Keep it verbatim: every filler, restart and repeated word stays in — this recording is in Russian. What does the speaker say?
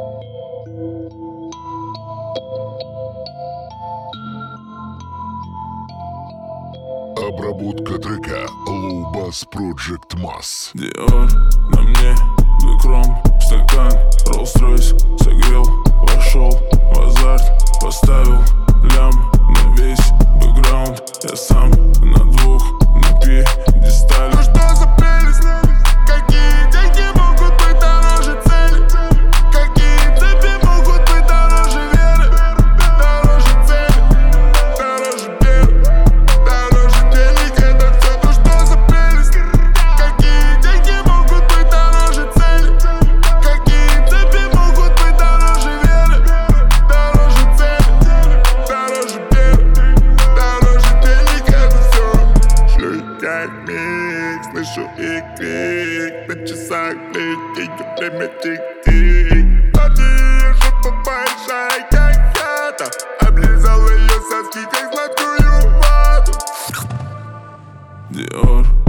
Обработка трека Low Bass Project Mass. Dior на мне, Бекром, стакан, Rolls-Royce согрел, вошел в азарт, поставил лям на весь бэкграунд. Я сам на двух, на пьедестале. Ну что за прелесть? Какие деньги могут быть дороже цели? Какие цепи могут быть дороже веры? Дороже цели, дороже веры, дороже денег, это все. Ну что за прелесть? Какие деньги могут быть дороже цели? Какие цепи могут быть дороже веры? Дороже цели, дороже веры, дороже денег, это все. Шлю как микс, слышу и крик. На часах летит время тик-тик. Такие жопа большая, как хата. Облизал ее соски, как сладкую вату. Dior